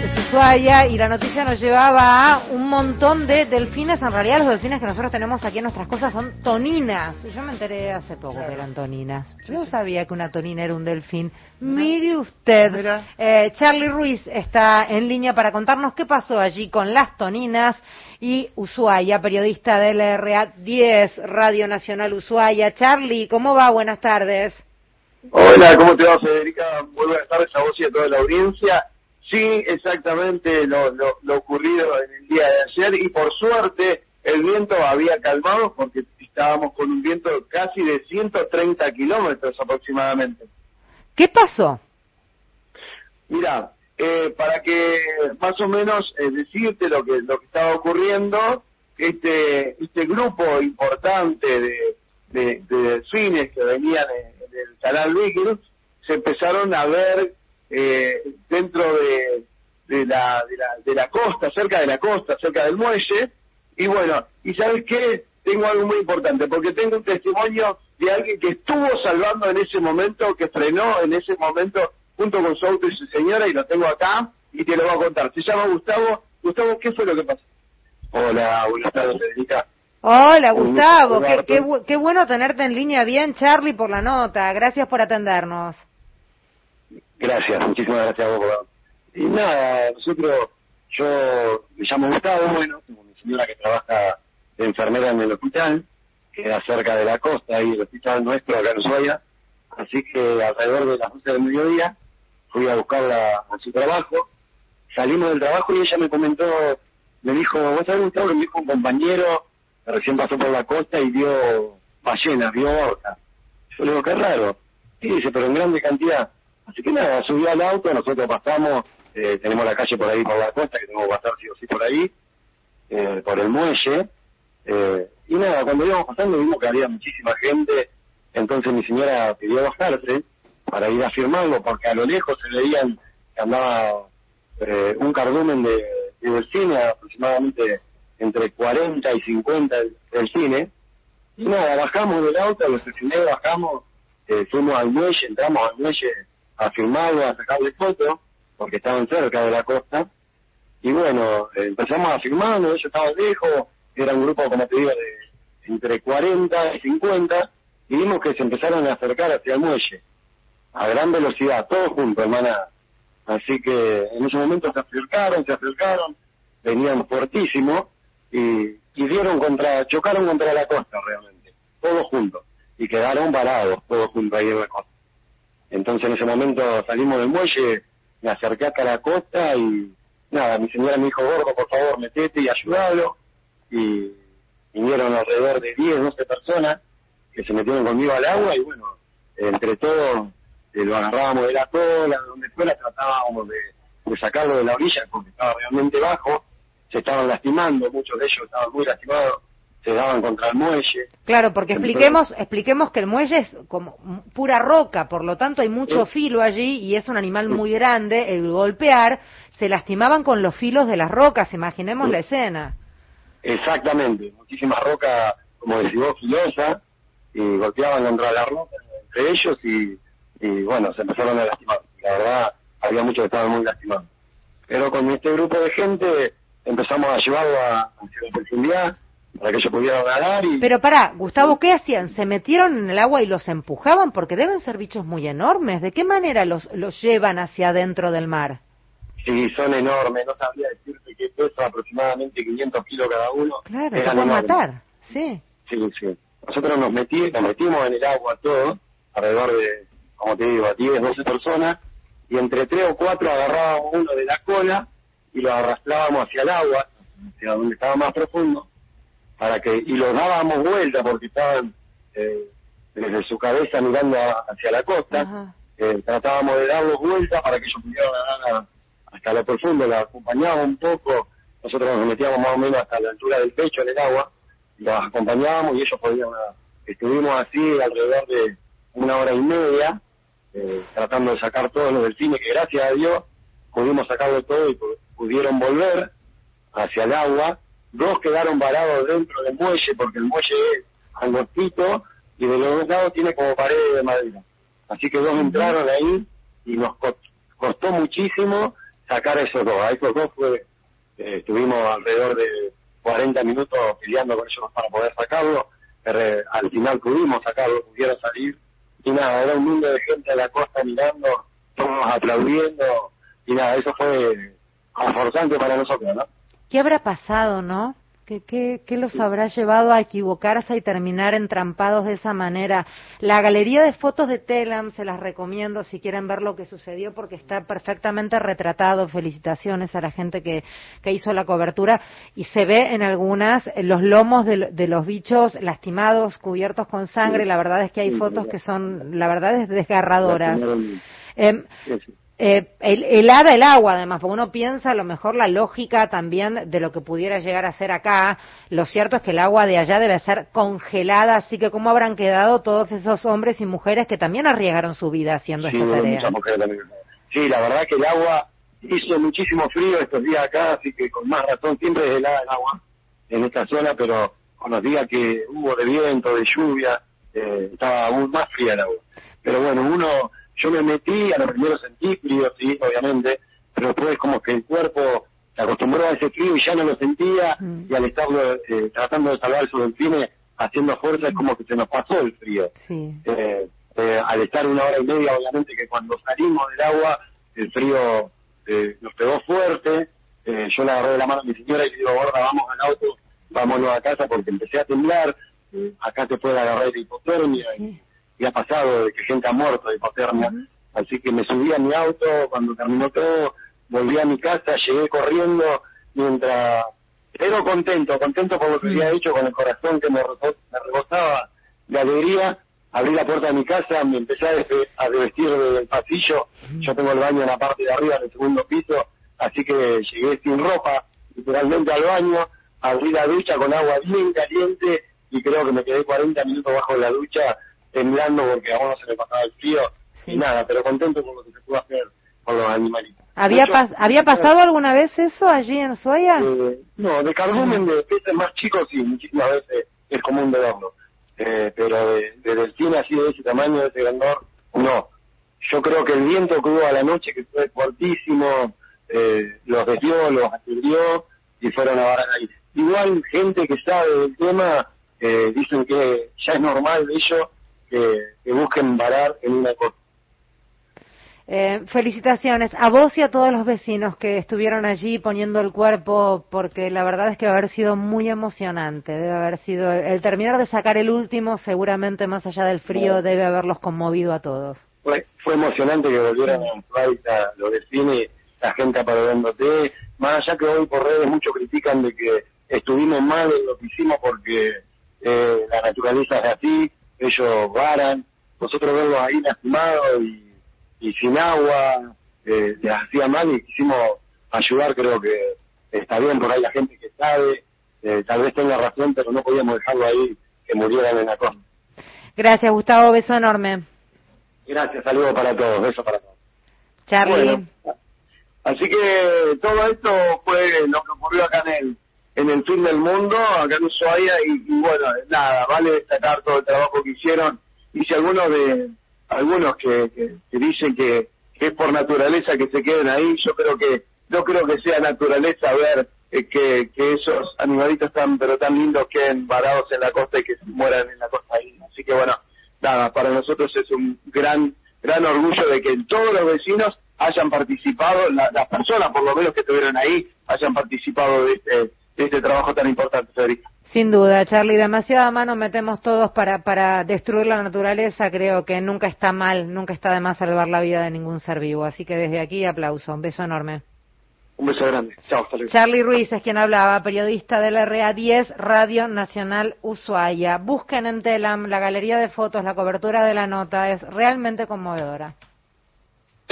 Ushuaia, y la noticia nos llevaba a un montón de delfines. En realidad los delfines que nosotros tenemos aquí en nuestras costas son toninas. Yo me enteré hace poco que eran toninas. Yo no sabía que una tonina era un delfín. Mire usted. Charlie Ruiz está en línea para contarnos qué pasó allí con las toninas. Y Ushuaia, periodista del RA10, Radio Nacional Ushuaia. Charlie, ¿cómo va? Buenas tardes. Hola, ¿cómo te va, Federica? Muy buenas tardes a vos y a toda la audiencia. Sí, exactamente lo ocurrido en el día de ayer, y por suerte el viento había calmado porque estábamos con un viento casi de 130 kilómetros aproximadamente. ¿Qué pasó? Mira, para que más o menos decirte lo que estaba ocurriendo, este grupo importante de delfines que venían del canal Beagle se empezaron a ver dentro de la costa, cerca de la costa, cerca del muelle. Y bueno, ¿y sabes qué? Tengo algo muy importante, porque tengo un testimonio de alguien que estuvo salvando en ese momento, que frenó en ese momento junto con su auto y su señora, y lo tengo acá y te lo voy a contar. Se llama Gustavo. Gustavo, ¿qué fue lo que pasó? Hola, buenas tardes, Federica. Hola, Gustavo, qué bueno tenerte en línea. Bien, Charlie, por la nota. Gracias por atendernos. Gracias, muchísimas gracias a vos. Y nada, yo me llamo Gustavo, bueno, tengo mi señora que trabaja de enfermera en el hospital, que queda cerca de la costa, ahí el hospital nuestro acá en Ushuaia. Así que alrededor de las 12 del mediodía fui a buscarla a su trabajo. Salimos del trabajo y ella me comentó, me dijo, ¿vos sabés, Gustavo? Me dijo un compañero que recién pasó por la costa y vio ballenas, vio orcas. Yo le digo, qué raro. Y dice, pero en grande cantidad. Así que nada, subí al auto, nosotros pasamos, tenemos la calle por ahí por la costa, que tengo que pasar sí o sí por ahí, por el muelle. Y nada, cuando íbamos pasando vimos que había muchísima gente. Entonces mi señora pidió bajarse para ir a firmarlo, porque a lo lejos se veían que andaba un cardumen de delfines, aproximadamente entre 40 y 50 delfines. Y nada, bajamos del auto, lo estacioné, bajamos, fuimos al muelle, entramos al muelle a firmarlo, a sacarle fotos, porque estaban cerca de la costa. Y bueno, empezamos a firmarlo, ellos estaban lejos, era un grupo, como te digo, de entre 40 y 50, y vimos que se empezaron a acercar hacia el muelle, a gran velocidad, todos juntos, hermana. Así que en ese momento se acercaron, venían fuertísimo, y chocaron contra la costa realmente, todos juntos, y quedaron varados, todos juntos ahí en la costa. Entonces en ese momento salimos del muelle, me acerqué acá a la costa, y nada, mi señora me dijo, gordo, por favor, metete y ayúdalo, y vinieron alrededor de 10, 12 personas, que se metieron conmigo al agua, y bueno, entre todos lo agarrábamos de la cola, de donde fuera, tratábamos de sacarlo de la orilla, porque estaba realmente bajo, se estaban lastimando, muchos de ellos estaban muy lastimados, se daban contra el muelle. Claro, porque expliquemos que el muelle es como pura roca, por lo tanto hay mucho filo allí, y es un animal muy grande. El golpear, se lastimaban con los filos de las rocas, imaginemos la escena. Exactamente, muchísimas rocas, como decís vos, filosas, y golpeaban contra la roca entre ellos, y bueno, se empezaron a lastimar. La verdad, había muchos que estaban muy lastimados. Pero con este grupo de gente empezamos a llevarlo hacia la profundidad, para que ellos pudieran nadar. Pero pará, Gustavo, ¿qué hacían? ¿Se metieron en el agua y los empujaban? Porque deben ser bichos muy enormes. ¿De qué manera los llevan hacia adentro del mar? Sí, son enormes, no sabría decirte que pesa aproximadamente 500 kilos cada uno. Claro, te pueden matar, sí. Sí. Nosotros nos metimos en el agua todos, alrededor de, como te digo, 10, 12 personas, y entre 3 o 4 agarrábamos uno de la cola y lo arrastrábamos hacia el agua, hacia donde estaba más profundo, y los dábamos vuelta porque estaban desde su cabeza mirando hacia la costa. Tratábamos de darlos vuelta para que ellos pudieran nadar hasta lo profundo, los acompañábamos un poco, nosotros nos metíamos más o menos hasta la altura del pecho en el agua, los acompañábamos y ellos podían nadar. Estuvimos así alrededor de 1 hora y media, tratando de sacar todos los delfines, que gracias a Dios pudimos sacarlo todo y pudieron volver hacia el agua. 2 quedaron varados dentro del muelle, porque el muelle es angostito y de los 2 lados tiene como paredes de madera. Así que 2 entraron ahí y nos costó muchísimo sacar a esos dos estuvimos alrededor de 40 minutos peleando con ellos para poder sacarlo, pero al final pudimos sacarlo, pudieron salir, y nada, era un mundo de gente a la costa mirando, todos aplaudiendo, y nada, eso fue confortante para nosotros, ¿no? ¿Qué habrá pasado, no? ¿Qué los habrá llevado a equivocarse y terminar entrampados de esa manera? La galería de fotos de Telam se las recomiendo si quieren ver lo que sucedió, porque está perfectamente retratado. Felicitaciones a la gente que hizo la cobertura, y se ve en algunas los lomos de los bichos lastimados, cubiertos con sangre. La verdad es que hay fotos que son, la verdad, es desgarradoras. Helada el agua, además, porque uno piensa a lo mejor la lógica también de lo que pudiera llegar a ser acá. Lo cierto es que el agua de allá debe ser congelada, así que ¿cómo habrán quedado todos esos hombres y mujeres que también arriesgaron su vida haciendo esta tarea? Sí, la verdad que el agua hizo muchísimo frío estos días acá, así que con más razón siempre es helada el agua en esta zona, pero con los días que hubo de viento, de lluvia, estaba aún más fría el agua. Pero bueno, yo me metí, a lo primero sentí frío, sí, obviamente, pero después como que el cuerpo se acostumbró a ese frío y ya no lo sentía, y al estarlo tratando de salvar sus delfines, haciendo fuerza, es como que se nos pasó el frío. Sí. Al estar 1 hora y media, obviamente que cuando salimos del agua, el frío nos pegó fuerte, yo le agarré de la mano a mi señora y le digo, gorda, vamos al auto, vámonos a casa, porque empecé a temblar, acá te puede agarrar la hipotermia, y ha pasado de que gente ha muerto de hipotermia, así que me subí a mi auto, cuando terminó todo, volví a mi casa, llegué corriendo, pero contento por lo que había hecho, con el corazón que me rebosaba de alegría. Abrí la puerta de mi casa, me empecé a revestir del pasillo, yo tengo el baño en la parte de arriba del segundo piso, así que llegué sin ropa, literalmente al baño, abrí la ducha con agua bien caliente, y creo que me quedé 40 minutos bajo la ducha, temblando porque a uno se le pasaba el frío, y nada, pero contento con lo que se pudo hacer con los animalitos. ¿Había pasado alguna vez eso allí en Ushuaia? No, de cardumen de peces más chicos sí, muchísimas veces es común de verlo, pero de delfín así de ese tamaño, de ese grandor, no. Yo creo que el viento que hubo a la noche, que fue fuertísimo, los desvió, los aturdió y fueron a varar ahí. Igual gente que sabe del tema dicen que ya es normal de ellos que busquen varar en una costa. Felicitaciones a vos y a todos los vecinos que estuvieron allí poniendo el cuerpo, porque la verdad es que debe haber sido muy emocionante, debe haber sido el terminar de sacar el último, seguramente más allá del frío, debe haberlos conmovido a todos. Fue emocionante que volvieran a su hábitat los delfines, la gente aplaudiéndote, más allá que hoy por redes muchos critican de que estuvimos mal en lo que hicimos porque la naturaleza es así, ellos varan, nosotros verlos ahí lastimados y sin agua, les hacía mal y quisimos ayudar. Creo que está bien, por ahí la gente que sabe, tal vez tenga razón, pero no podíamos dejarlo ahí, que murieran en la costa. Gracias, Gustavo, beso enorme. Gracias, saludos para todos, besos para todos. Charlie. Bueno, así que todo esto fue lo que ocurrió acá en el fin del mundo, acá en Ushuaia, y bueno, nada, vale destacar todo el trabajo que hicieron. Y si algunos que dicen que es por naturaleza que se queden ahí, yo creo que no creo que sea naturaleza ver que esos animalitos tan lindos queden varados en la costa y que se mueran en la costa ahí. Así que bueno, nada, para nosotros es un gran orgullo de que todos los vecinos hayan participado, las personas por lo menos que estuvieron ahí, hayan participado de este trabajo tan importante, Federica. Sin duda, Charlie, demasiada mano metemos todos para destruir la naturaleza. Creo que nunca está mal, nunca está de más salvar la vida de ningún ser vivo. Así que desde aquí, aplauso, un beso enorme. Un beso grande. Chao, hasta luego. Charlie Ruiz es quien hablaba, periodista del RA10, Radio Nacional Ushuaia. Busquen en Telam la galería de fotos, la cobertura de la nota, es realmente conmovedora.